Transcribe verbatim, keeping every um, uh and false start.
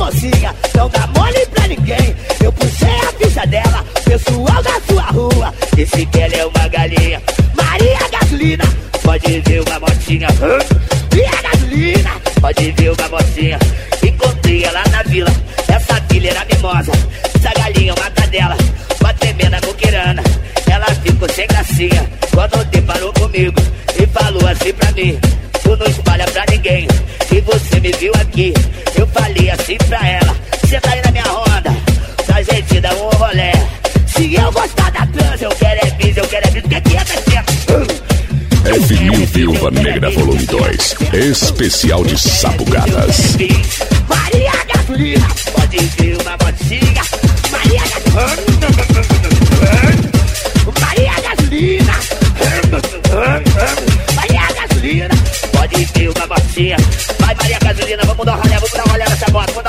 mocinha, não dá mole pra ninguém. Eu puxei a ficha dela, pessoal da sua rua, disse que ela é uma galinha. Maria Gasolina, pode ver uma motinha. E a gasolina, pode ver uma mocinha. Encontrei ela na vila, essa vila era mimosa. Essa galinha é uma cadela, uma tremenda muquirana. Ela ficou sem gracinha quando deparou comigo e falou assim pra mim: tu não espalha pra ninguém, e você me viu aqui. Eu falei assim pra ela: cê tá aí na minha onda, pra gente dar um rolé. Se eu gostar da trans, eu quero é bis, eu quero é bis, o que é que é, tá F mil Viúva Negra Volume dois, especial de Sapucadas. Maria Gasolina, pode ver uma motinha. Maria Gasolina, Maria Gasolina, Maria Gasolina, pode ver uma motinha. Vai Maria Gasolina, vamos dar um rolê, vamos dar um rolê nessa moto.